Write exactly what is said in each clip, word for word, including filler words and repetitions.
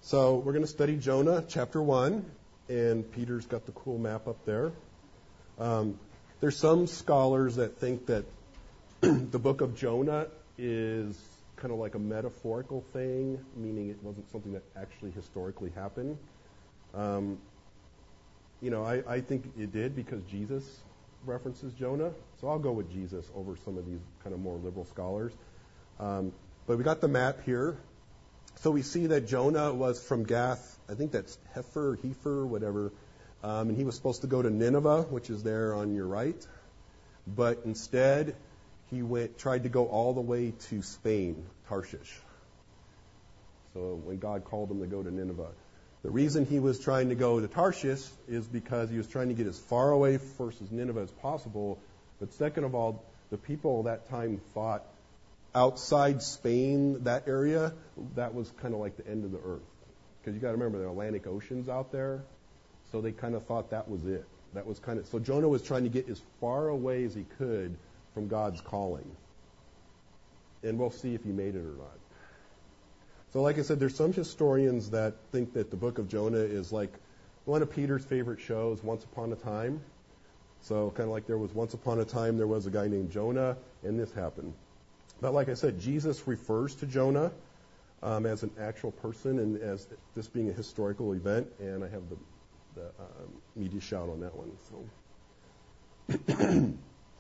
So we're going to study Jonah, chapter one, and Peter's got the cool map up there. Um, there's some scholars that think that the book of Jonah is kind of like a metaphorical thing, meaning it wasn't something that actually historically happened. Um, you know, I, I think it did because Jesus references Jonah, so I'll go with Jesus over some of these kind of more liberal scholars. Um, but we got the map here. So we see that Jonah was from Gath, I think that's Heifer, Heifer, whatever, um, and he was supposed to go to Nineveh, which is there on your right, but instead he went tried to go all the way to Spain, Tarshish. So when God called him to go to Nineveh, the reason he was trying to go to Tarshish is because he was trying to get as far away versus Nineveh as possible. But second of all, the people of that time thought outside Spain, that area, that was kind of like the end of the earth. Because you got to remember, the Atlantic Ocean's out there, so they kind of thought that was it. That was kind of so Jonah was trying to get as far away as he could from God's calling. And we'll see if he made it or not. So like I said, there's some historians that think that the book of Jonah is like one of Peter's favorite shows, Once Upon a Time. So kind of like there was Once Upon a Time, there was a guy named Jonah, and this happened. But like I said, Jesus refers to Jonah um, as an actual person and as this being a historical event, and I have the, the uh, media shout on that one. So.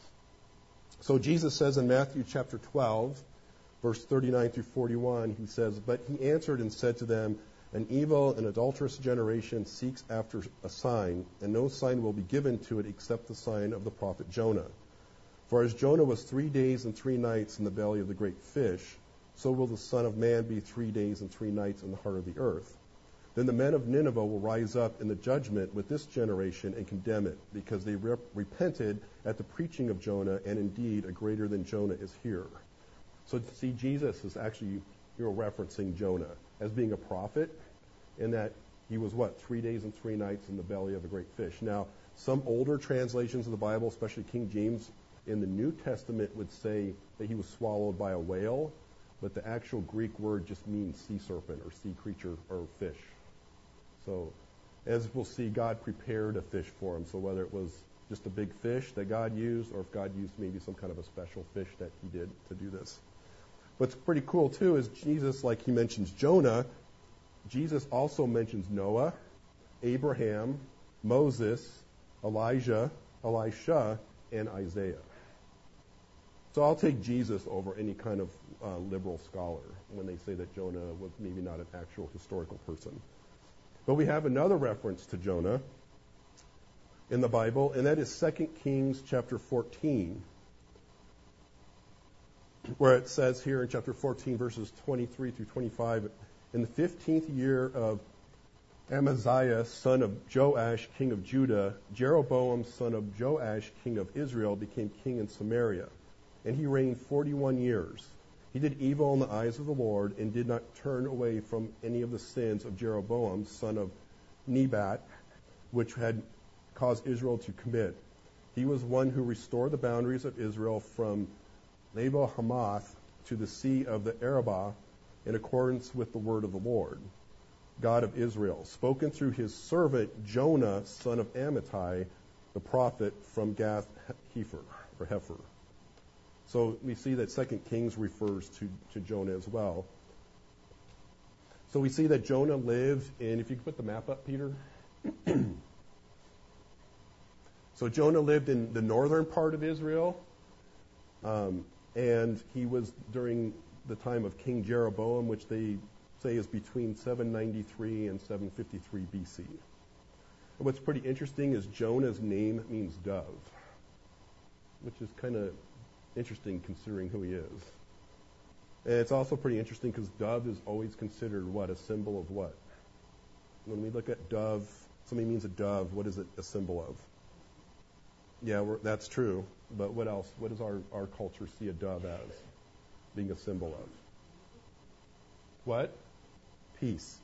So Jesus says in Matthew chapter twelve, verse thirty-nine through forty-one, he says, "But he answered and said to them, An evil and adulterous generation seeks after a sign, and no sign will be given to it except the sign of the prophet Jonah. For as Jonah was three days and three nights in the belly of the great fish, so will the Son of Man be three days and three nights in the heart of the earth. Then the men of Nineveh will rise up in the judgment with this generation and condemn it, because they rep- repented at the preaching of Jonah, and indeed a greater than Jonah is here." So to see, Jesus is actually, you know, referencing Jonah as being a prophet, in that he was, what, three days and three nights in the belly of a great fish. Now, some older translations of the Bible, especially King James, in the New Testament would say that he was swallowed by a whale, but the actual Greek word just means sea serpent or sea creature or fish. So, as we'll see, God prepared a fish for him. So whether it was just a big fish that God used, or if God used maybe some kind of a special fish that he did to do this. What's pretty cool, too, is Jesus, like he mentions Jonah, Jesus also mentions Noah, Abraham, Moses, Elijah, Elisha, and Isaiah. So I'll take Jesus over any kind of uh, liberal scholar when they say that Jonah was maybe not an actual historical person. But we have another reference to Jonah in the Bible, and that is Second Kings chapter fourteen, where it says here in chapter fourteen, verses twenty-three through twenty-five, "In the fifteenth year of Amaziah, son of Joash, king of Judah, Jeroboam, son of Joash, king of Israel, became king in Samaria. And he reigned forty-one years. He did evil in the eyes of the Lord and did not turn away from any of the sins of Jeroboam, son of Nebat, which had caused Israel to commit. He was one who restored the boundaries of Israel from Lebo Hamath to the sea of the Arabah in accordance with the word of the Lord, God of Israel, spoken through his servant Jonah, son of Amittai, the prophet from Gath Heifer, or Heifer." So we see that Second Kings refers to, to Jonah as well. So we see that Jonah lived in, if you could put the map up, Peter. So Jonah lived in the northern part of Israel, um, and he was during the time of King Jeroboam, which they say is between seven ninety-three and seven fifty-three B C. And what's pretty interesting is Jonah's name means dove, which is kind of interesting considering who he is. And it's also pretty interesting because dove is always considered what? A symbol of what? When we look at dove, something means a dove, what is it a symbol of? Yeah, we're, that's true. But what else? What does our, our culture see a dove as being a symbol of? What? Peace.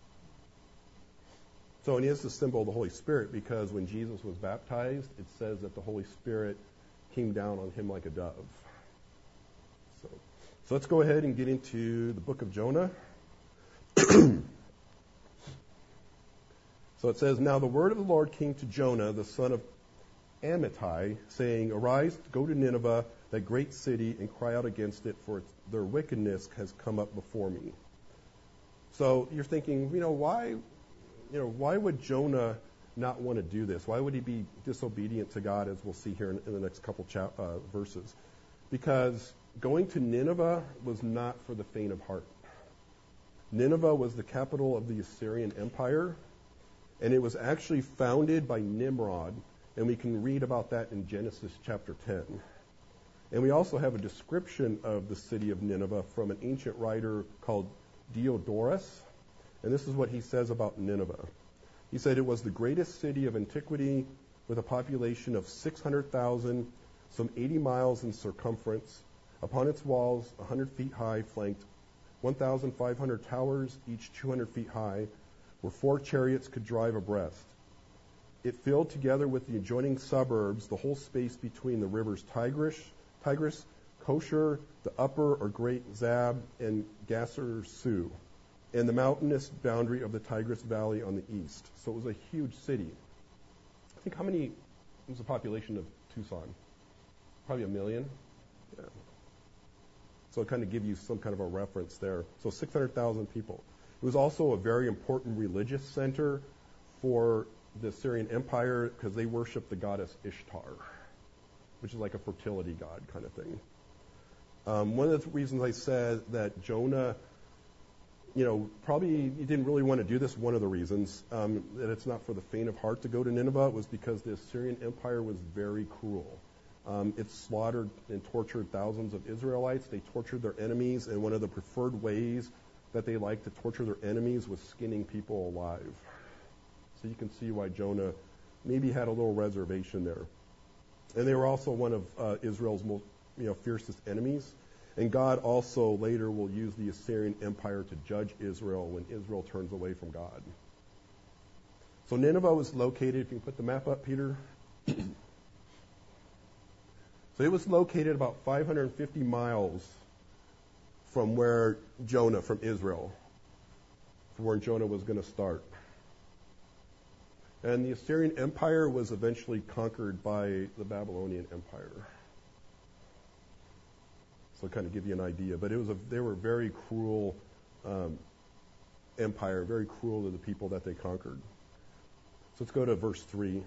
So it is the symbol of the Holy Spirit, because when Jesus was baptized, it says that the Holy Spirit came down on him like a dove. So, so let's go ahead and get into the book of Jonah. So it says, Now the word of the Lord came to Jonah, the son of Amittai, saying, Arise, go to Nineveh, that great city, and cry out against it, for its, their wickedness has come up before me. So you're thinking, you know, why, you know, why would Jonah not want to do this? Why would he be disobedient to God, as we'll see here in, in the next couple chap, uh, verses? Because going to Nineveh was not for the faint of heart. Nineveh was the capital of the Assyrian Empire, and it was actually founded by Nimrod, and we can read about that in Genesis chapter ten. And we also have a description of the city of Nineveh from an ancient writer called Diodorus, and this is what he says about Nineveh. He said it was the greatest city of antiquity with a population of six hundred thousand, some eighty miles in circumference. Upon its walls, one hundred feet high, flanked one thousand five hundred towers, each two hundred feet high, where four chariots could drive abreast. It filled together with the adjoining suburbs the whole space between the rivers Tigris, Tigris, Kosher, the upper or Great Zab, and Gasser Su, and the mountainous boundary of the Tigris Valley on the east. So it was a huge city. I think how many was the population of Tucson? Probably a million. Yeah. So it kind of give you some kind of a reference there. So six hundred thousand people. It was also a very important religious center for the Assyrian Empire because they worshiped the goddess Ishtar, which is like a fertility god kind of thing. Um, one of the reasons I said that Jonah, you know, probably he didn't really want to do this, one of the reasons um, that it's not for the faint of heart to go to Nineveh was because the Assyrian Empire was very cruel. Um, it slaughtered and tortured thousands of Israelites. They tortured their enemies, and one of the preferred ways that they liked to torture their enemies was skinning people alive. So you can see why Jonah maybe had a little reservation there. And they were also one of uh, Israel's most, you know, fiercest enemies. And God also later will use the Assyrian Empire to judge Israel when Israel turns away from God. So Nineveh was located, if you can put the map up, Peter. So it was located about five hundred fifty miles from where Jonah, from Israel, from where Jonah was going to start. And the Assyrian Empire was eventually conquered by the Babylonian Empire. So to kind of give you an idea. But it was a, they were a very cruel um, empire, very cruel to the people that they conquered. So let's go to verse three.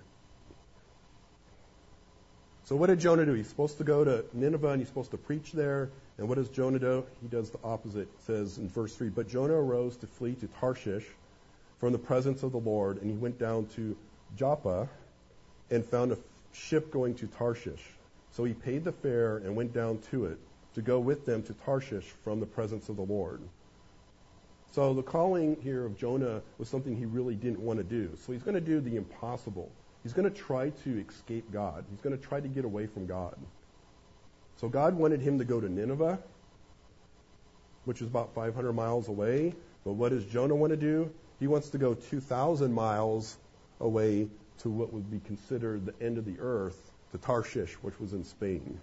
So what did Jonah do? He's supposed to go to Nineveh and he's supposed to preach there. And what does Jonah do? He does the opposite. It says in verse three, But Jonah arose to flee to Tarshish from the presence of the Lord, and he went down to Joppa and found a ship going to Tarshish. So he paid the fare and went down to it to go with them to Tarshish from the presence of the Lord. So the calling here of Jonah was something he really didn't want to do. So he's going to do the impossible. He's going to try to escape God. He's going to try to get away from God. So God wanted him to go to Nineveh, which is about five hundred miles away. But what does Jonah want to do? He wants to go two thousand miles away to what would be considered the end of the earth, to Tarshish, which was in Spain.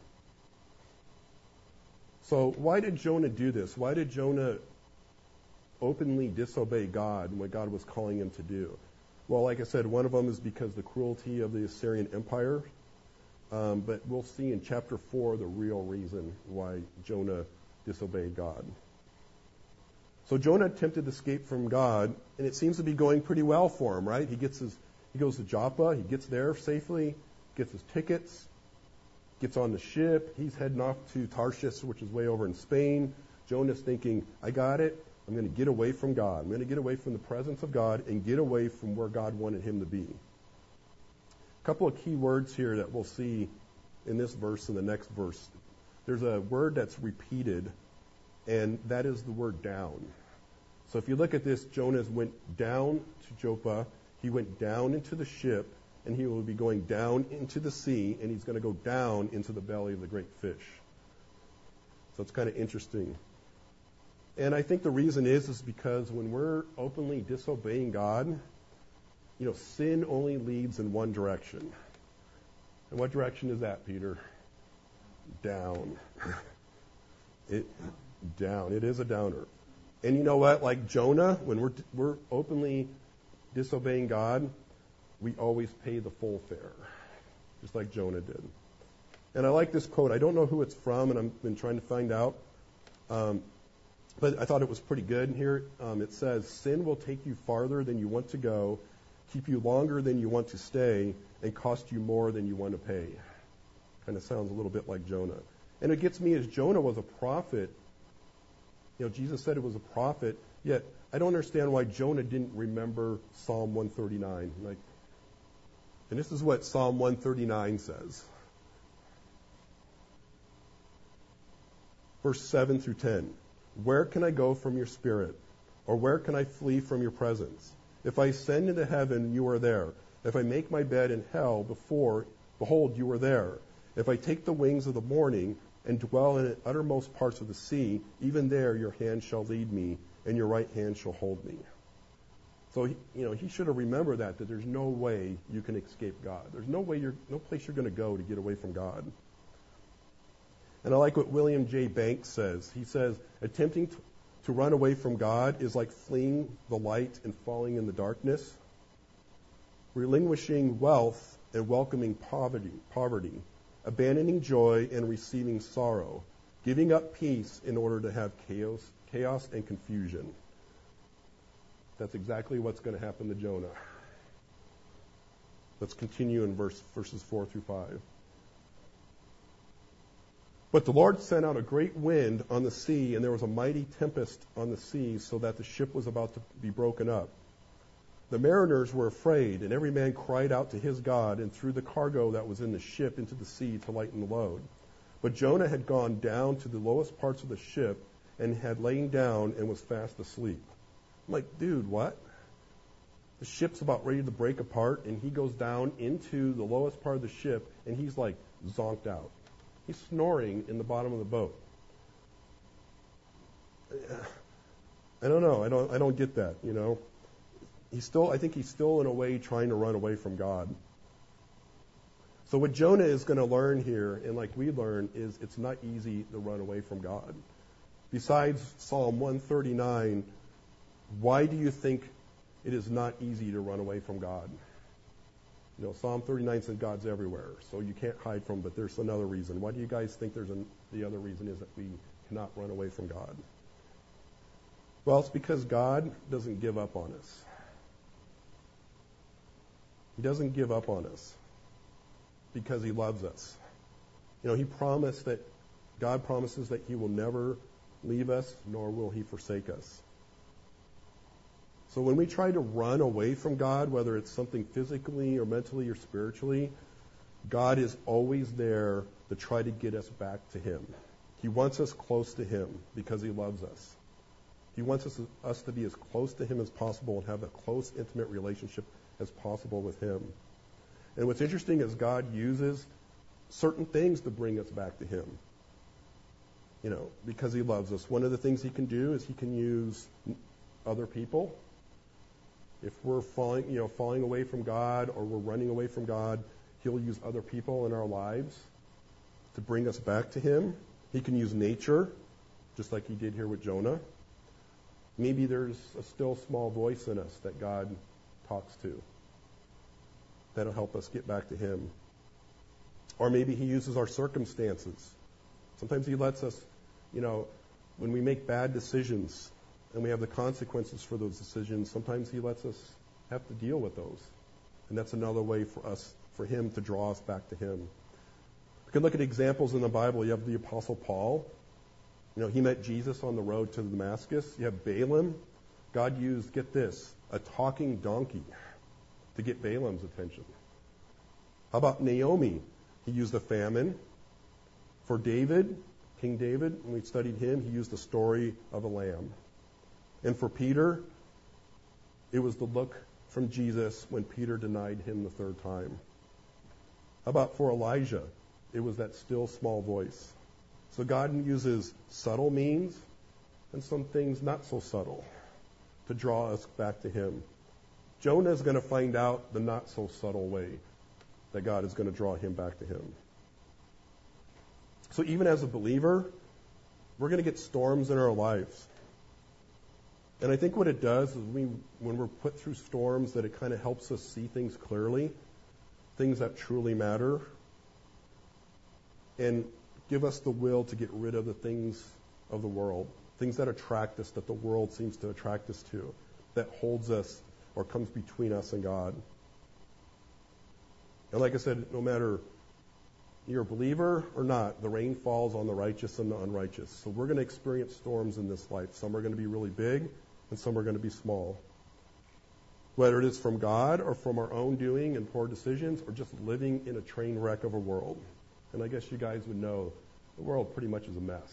So why did Jonah do this? Why did Jonah openly disobey God and what God was calling him to do? Well, like I said, one of them is because the cruelty of the Assyrian Empire. Um, but we'll see in chapter four the real reason why Jonah disobeyed God. So Jonah attempted to escape from God, and it seems to be going pretty well for him, right? He gets his, he goes to Joppa, he gets there safely, gets his tickets, gets on the ship. He's heading off to Tarshish, which is way over in Spain. Jonah's thinking, I got it. I'm going to get away from God. I'm going to get away from the presence of God and get away from where God wanted him to be. A couple of key words here that we'll see in this verse and the next verse. There's a word that's repeated, and that is the word down. So if you look at this, Jonah went down to Joppa. He went down into the ship, and he will be going down into the sea, and he's going to go down into the belly of the great fish. So it's kind of interesting. And I think the reason is, is because when we're openly disobeying God, you know, sin only leads in one direction. And what direction is that, Peter? Down. It down. It is a downer. And you know what? Like Jonah, when we're we're openly disobeying God, we always pay the full fare, just like Jonah did. And I like this quote. I don't know who it's from, and I've been trying to find out. Um, but I thought it was pretty good here. Um, it says, sin will take you farther than you want to go, keep you longer than you want to stay, and cost you more than you want to pay. Kind of sounds a little bit like Jonah. And it gets me as Jonah was a prophet. You know, Jesus said it was a prophet, yet I don't understand why Jonah didn't remember Psalm one thirty-nine. Like, and this is what Psalm one thirty-nine says. Verse seven through ten. Where can I go from your spirit? Or where can I flee from your presence? If I ascend into heaven, you are there. If I make my bed in hell, before, behold, you are there. If I take the wings of the morning and dwell in the uttermost parts of the sea, even there your hand shall lead me, and your right hand shall hold me. So, you know, he should have remembered that, that there's no way you can escape God. There's no way you're, no place you're going to go to get away from God. And I like what William J. Banks says. He says, attempting to, to run away from God is like fleeing the light and falling in the darkness. Relinquishing wealth and welcoming poverty, poverty, abandoning joy and receiving sorrow, giving up peace in order to have chaos, chaos and confusion. That's exactly what's going to happen to Jonah. Let's continue in verse, verses four through five. But the Lord sent out a great wind on the sea, and there was a mighty tempest on the sea, so that the ship was about to be broken up. The mariners were afraid, and every man cried out to his God, and threw the cargo that was in the ship into the sea to lighten the load. But Jonah had gone down to the lowest parts of the ship, and had lain down and was fast asleep. I'm like, dude, what? The ship's about ready to break apart, and he goes down into the lowest part of the ship, and he's like zonked out. He's snoring in the bottom of the boat. I don't know. I don't. I don't get that. You know, he's still. I think he's still in a way trying to run away from God. So what Jonah is going to learn here, and like we learn, is it's not easy to run away from God. Besides Psalm one thirty-nine, why do you think it is not easy to run away from God? You know, Psalm thirty-nine says God's everywhere, so you can't hide from him, but there's another reason. Why do you guys think there's an, the other reason is that we cannot run away from God? Well, it's because God doesn't give up on us. He doesn't give up on us because he loves us. You know, he promised that, God promises that he will never leave us, nor will he forsake us. So when we try to run away from God, whether it's something physically or mentally or spiritually, God is always there to try to get us back to him. He wants us close to him because he loves us. He wants us, us to be as close to him as possible and have a close, intimate relationship as possible with him. And what's interesting is God uses certain things to bring us back to him. You know, because he loves us. One of the things he can do is he can use other people. If we're falling, you know, falling away from God or we're running away from God, he'll use other people in our lives to bring us back to him. He can use nature, just like he did here with Jonah. Maybe there's a still small voice in us that God talks to that'll help us get back to him. Or maybe he uses our circumstances. Sometimes he lets us, you know, when we make bad decisions and we have the consequences for those decisions, sometimes he lets us have to deal with those. And that's another way for us, for him to draw us back to him. We can look at examples in the Bible. You have the Apostle Paul. You know, he met Jesus on the road to Damascus. You have Balaam. God used, get this, a talking donkey to get Balaam's attention. How about Naomi? He used a famine. For David, King David, when we studied him, he used the story of a lamb. And for Peter, it was the look from Jesus when Peter denied him the third time. How about for Elijah? It was that still small voice. So God uses subtle means and some things not so subtle to draw us back to him. Jonah is going to find out the not so subtle way that God is going to draw him back to him. So even as a believer, we're going to get storms in our lives. And I think what it does is we, when we're put through storms, that it kind of helps us see things clearly, things that truly matter, and give us the will to get rid of the things of the world, things that attract us, that the world seems to attract us to, that holds us or comes between us and God. And like I said, no matter you're a believer or not, the rain falls on the righteous and the unrighteous. So we're going to experience storms in this life. Some are going to be really big, and some are going to be small. Whether it is from God or from our own doing and poor decisions, or just living in a train wreck of a world. And I guess you guys would know the world pretty much is a mess.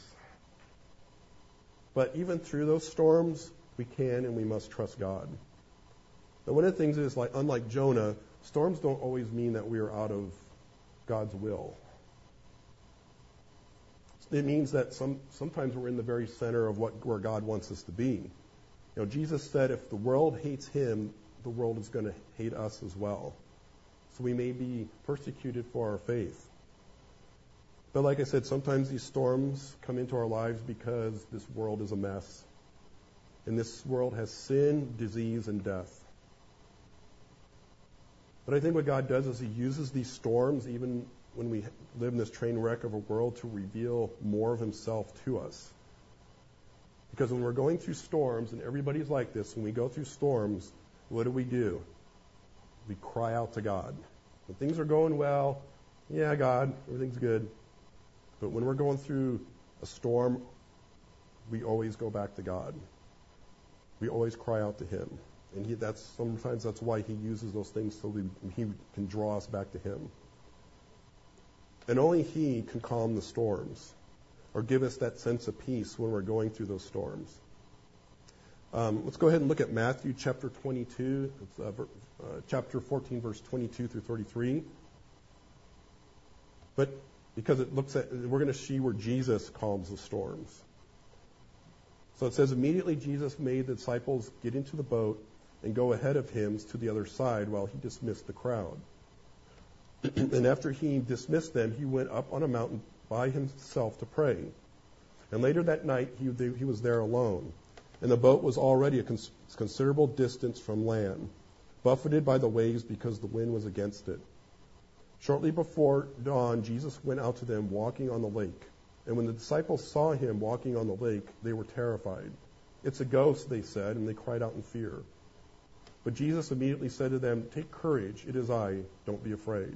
But even through those storms, we can and we must trust God. Now, one of the things is, like, unlike Jonah, storms don't always mean that we are out of God's will. It means that some, sometimes we're in the very center of what where God wants us to be. You know, Jesus said if the world hates him, the world is going to hate us as well. So we may be persecuted for our faith. But like I said, sometimes these storms come into our lives because this world is a mess. And this world has sin, disease, and death. But I think what God does is he uses these storms, even when we live in this train wreck of a world, to reveal more of himself to us. Because when we're going through storms, and everybody's like this, when we go through storms, what do we do? We cry out to God. When things are going well, yeah, God, everything's good. But when we're going through a storm, we always go back to God. We always cry out to him. And he, that's sometimes that's why he uses those things so we, he can draw us back to him. And only he can calm the storms or give us that sense of peace when we're going through those storms. Um, let's go ahead and look at Matthew chapter twenty-two, it's, uh, uh, chapter fourteen, verse twenty-two through thirty-three. But because it looks at, we're going to see where Jesus calms the storms. So it says, immediately Jesus made the disciples get into the boat and go ahead of him to the other side while he dismissed the crowd. And after he dismissed them, he went up on a mountain by himself to pray. And later that night, he, he was there alone. And the boat was already a cons- considerable distance from land, buffeted by the waves because the wind was against it. Shortly before dawn, Jesus went out to them walking on the lake. And when the disciples saw him walking on the lake, they were terrified. It's a ghost, they said, and they cried out in fear. But Jesus immediately said to them, take courage, it is I, don't be afraid.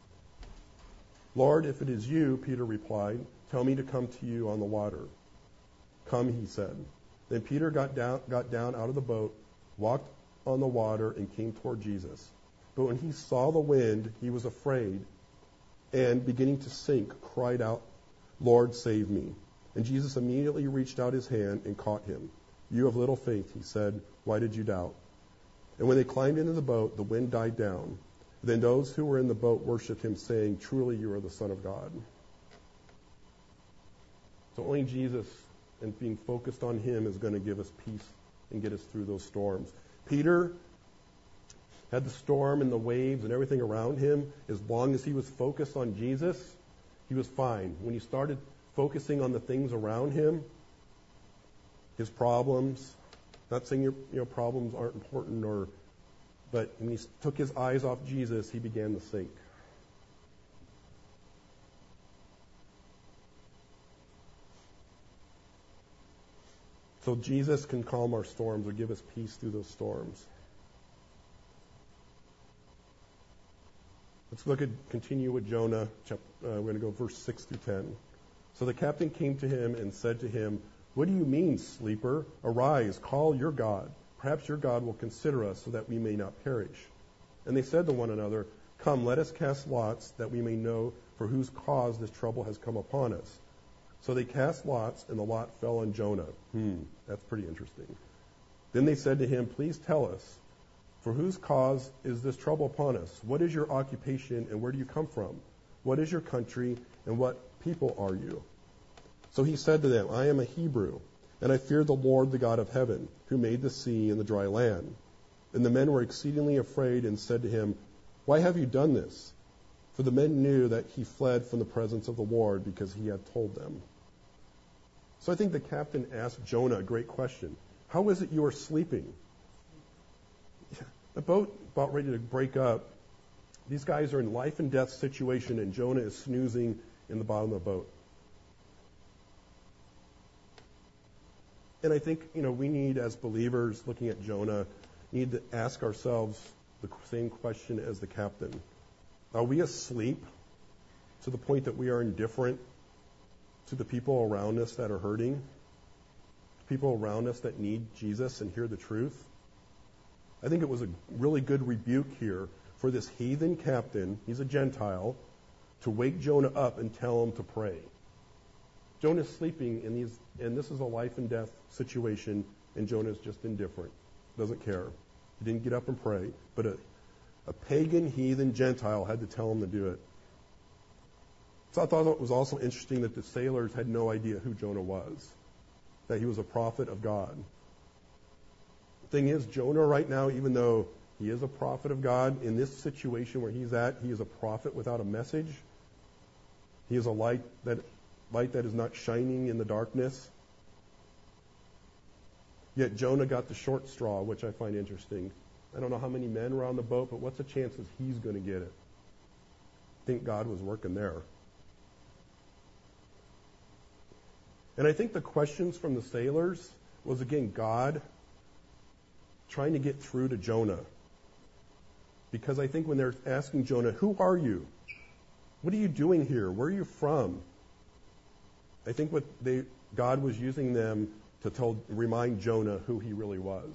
Lord, if it is you, Peter replied, tell me to come to you on the water. Come, he said. Then Peter got down, got down out of the boat, walked on the water, and came toward Jesus. But when he saw the wind, he was afraid, and beginning to sink, cried out, Lord, save me. And Jesus immediately reached out his hand and caught him. You have little faith, he said, why did you doubt? And when they climbed into the boat, the wind died down. Then those who were in the boat worshipped him, saying, truly you are the Son of God. So only Jesus and being focused on him is going to give us peace and get us through those storms. Peter had the storm and the waves and everything around him. As long as he was focused on Jesus, he was fine. When he started focusing on the things around him, his problems, not saying your you know, problems aren't important, or, but when he took his eyes off Jesus, he began to sink. So Jesus can calm our storms or give us peace through those storms. Let's look at, continue with Jonah. Uh, we're going to go verse six through ten. So the captain came to him and said to him, what do you mean, sleeper? Arise, call your God. Perhaps your God will consider us so that we may not perish. And they said to one another, come, let us cast lots that we may know for whose cause this trouble has come upon us. So they cast lots, and the lot fell on Jonah. Hmm, that's pretty interesting. Then they said to him, please tell us, for whose cause is this trouble upon us? What is your occupation, and where do you come from? What is your country, and what people are you? So he said to them, I am a Hebrew, and I fear the Lord, the God of heaven, who made the sea and the dry land. And the men were exceedingly afraid and said to him, why have you done this? For the men knew that he fled from the presence of the Lord because he had told them. So I think the captain asked Jonah a great question. How is it you are sleeping? The boat about ready to break up. These guys are in life and death situation, and Jonah is snoozing in the bottom of the boat. And I think, you know, we need, as believers, looking at Jonah, need to ask ourselves the same question as the captain. Are we asleep to the point that we are indifferent to the people around us that are hurting? People around us that need Jesus and hear the truth? I think it was a really good rebuke here for this heathen captain, he's a Gentile, to wake Jonah up and tell him to pray. Jonah's sleeping, in these, and this is a life and death situation, and Jonah's just indifferent, doesn't care. He didn't get up and pray, but a, a pagan, heathen Gentile had to tell him to do it. So I thought it was also interesting that the sailors had no idea who Jonah was, that he was a prophet of God. The thing is, Jonah right now, even though he is a prophet of God, in this situation where he's at, he is a prophet without a message. He is a light that light that is not shining in the darkness. Yet Jonah got the short straw, which I find interesting. I don't know how many men were on the boat, but what's the chances he's going to get it? I think God was working there. And I think the questions from the sailors was, again, God trying to get through to Jonah. Because I think when they're asking Jonah, who are you? What are you doing here? Where are you from? I think what they, God was using them to tell, remind Jonah who he really was.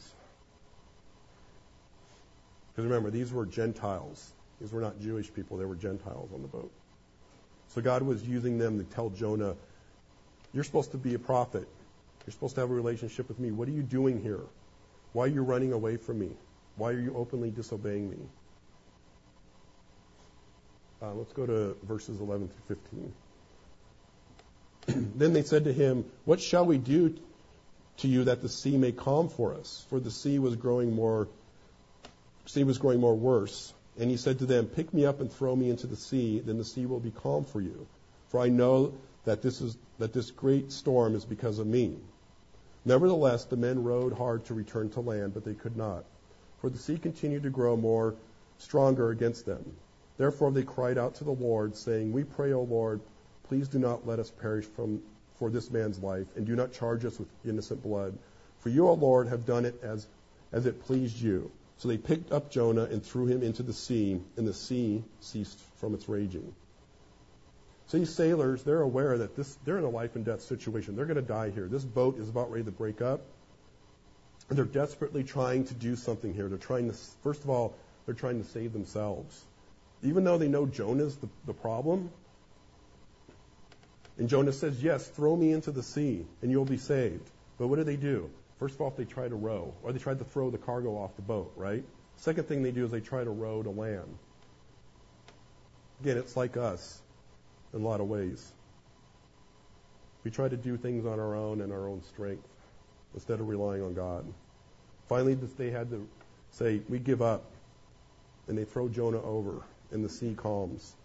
Because remember, these were Gentiles. These were not Jewish people. They were Gentiles on the boat. So God was using them to tell Jonah, you're supposed to be a prophet. You're supposed to have a relationship with me. What are you doing here? Why are you running away from me? Why are you openly disobeying me? Uh, let's go to verses eleven through fifteen. Then they said to him, what shall we do to you that the sea may calm for us? For the sea was growing more, sea was growing more worse. And he said to them, pick me up and throw me into the sea, then the sea will be calm for you. For I know that this is that this great storm is because of me. Nevertheless, the men rowed hard to return to land, but they could not, for the sea continued to grow more stronger against them. Therefore they cried out to the Lord, saying, we pray, O Lord, please do not let us perish from for this man's life, and do not charge us with innocent blood. For you, O Lord, have done it as, as it pleased you. So they picked up Jonah and threw him into the sea, and the sea ceased from its raging. So these sailors, they're aware that this they're in a life and death situation. They're going to die here. This boat is about ready to break up. And they're desperately trying to do something here. They're trying to, first of all, they're trying to save themselves. Even though they know Jonah's the, the problem, and Jonah says, yes, throw me into the sea and you'll be saved. But what do they do? First of all, they try to row, or they try to throw the cargo off the boat, right? Second thing they do is they try to row to land. Again, it's like us in a lot of ways. We try to do things on our own and our own strength instead of relying on God. Finally, they had to say, we give up. And they throw Jonah over, and the sea calms.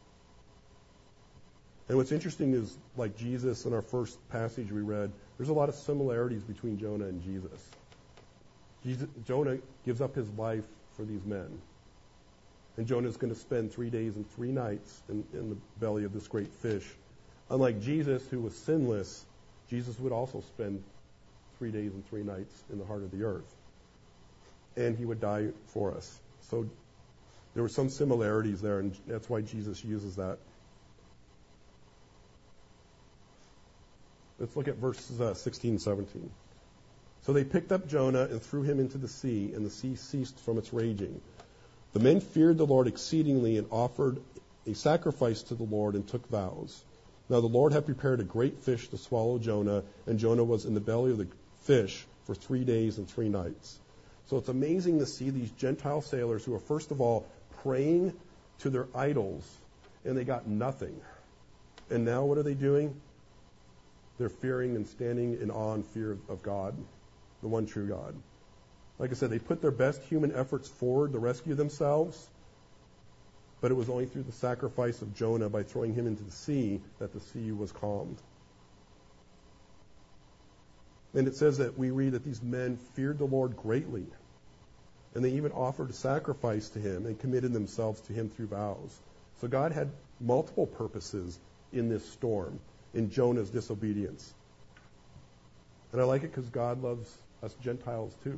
And what's interesting is, like Jesus in our first passage we read, there's a lot of similarities between Jonah and Jesus. Jesus Jonah gives up his life for these men. And Jonah's going to spend three days and three nights in, in the belly of this great fish. Unlike Jesus, who was sinless, Jesus would also spend three days and three nights in the heart of the earth. And he would die for us. So there were some similarities there, and that's why Jesus uses that. Let's look at verses uh, sixteen and seventeen. So they picked up Jonah and threw him into the sea, and the sea ceased from its raging. The men feared the Lord exceedingly and offered a sacrifice to the Lord and took vows. Now the Lord had prepared a great fish to swallow Jonah, and Jonah was in the belly of the fish for three days and three nights. So it's amazing to see these Gentile sailors who are, first of all, praying to their idols, and they got nothing. And now what are they doing? They're fearing and standing in awe and fear of God, the one true God. Like I said, they put their best human efforts forward to rescue themselves, but it was only through the sacrifice of Jonah by throwing him into the sea that the sea was calmed. And it says that we read that these men feared the Lord greatly, and they even offered a sacrifice to him and committed themselves to him through vows. So God had multiple purposes in this storm, in Jonah's disobedience. And I like it because God loves us Gentiles too.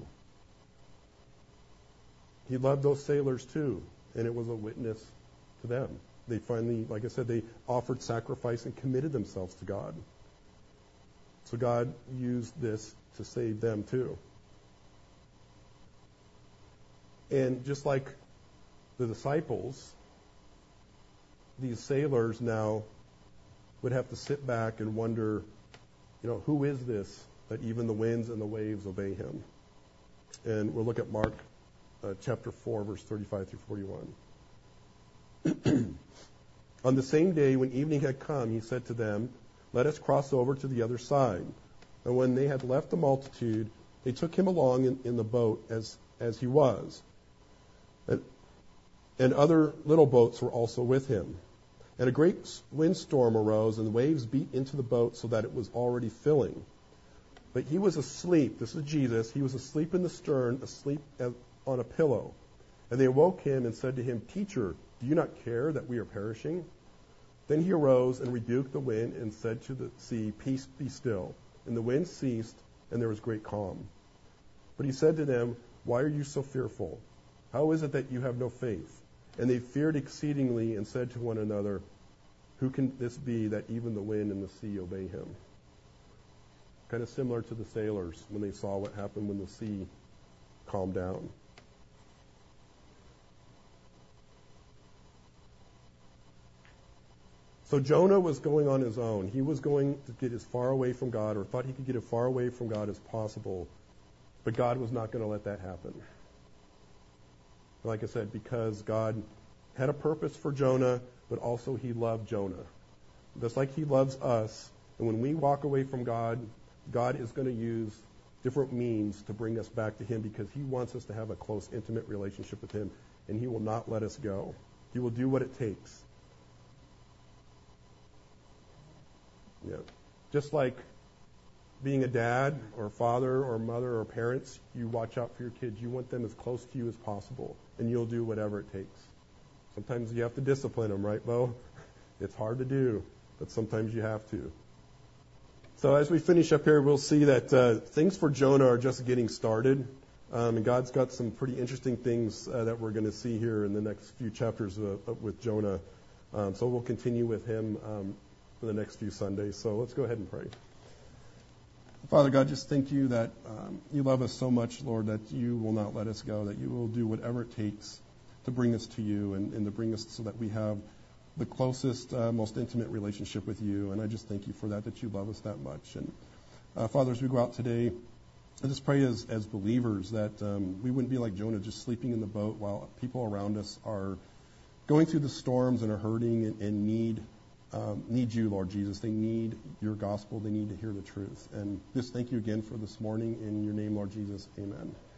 He loved those sailors too, and it was a witness to them. They finally, like I said, they offered sacrifice and committed themselves to God. So God used this to save them too. And just like the disciples, these sailors now would have to sit back and wonder, you know, who is this that even the winds and the waves obey him? And we'll look at Mark uh, chapter four, verse thirty-five through forty-one. On the same day when evening had come, he said to them, "Let us cross over to the other side." And when they had left the multitude, they took him along in, in the boat as, as he was. And, and other little boats were also with him. And a great windstorm arose, and the waves beat into the boat so that it was already filling. But he was asleep. This is Jesus. He was asleep in the stern, asleep on a pillow. And they awoke him and said to him, "Teacher, do you not care that we are perishing?" Then he arose and rebuked the wind and said to the sea, "Peace, be still." And the wind ceased, and there was great calm. But he said to them, "Why are you so fearful? How is it that you have no faith?" And they feared exceedingly and said to one another, "Who can this be that even the wind and the sea obey him?" Kind of similar to the sailors when they saw what happened when the sea calmed down. So Jonah was going on his own. He was going to get as far away from God, or thought he could get as far away from God as possible. But God was not going to let that happen. Like I said, because God had a purpose for Jonah, but also he loved Jonah. Just like he loves us. And when we walk away from God, God is going to use different means to bring us back to him, because he wants us to have a close, intimate relationship with him. And he will not let us go. He will do what it takes. Yeah. Just like being a dad or father or mother or parents, you watch out for your kids. You want them as close to you as possible, and you'll do whatever it takes. Sometimes you have to discipline them, right, Bo? It's hard to do, but sometimes you have to. So as we finish up here, we'll see that uh, things for Jonah are just getting started, um, and God's got some pretty interesting things uh, that we're going to see here in the next few chapters uh, with Jonah. Um, so we'll continue with him um, for the next few Sundays. So let's go ahead and pray. Father God, just thank you that um, you love us so much, Lord, that you will not let us go, that you will do whatever it takes to bring us to you and, and to bring us so that we have the closest, uh, most intimate relationship with you. And I just thank you for that, that you love us that much. And uh, Father, as we go out today, I just pray as, as believers that um, we wouldn't be like Jonah, just sleeping in the boat while people around us are going through the storms and are hurting and, and need Um, need you, Lord Jesus. They need your gospel. They need to hear the truth. And just thank you again for this morning. In your name, Lord Jesus, amen.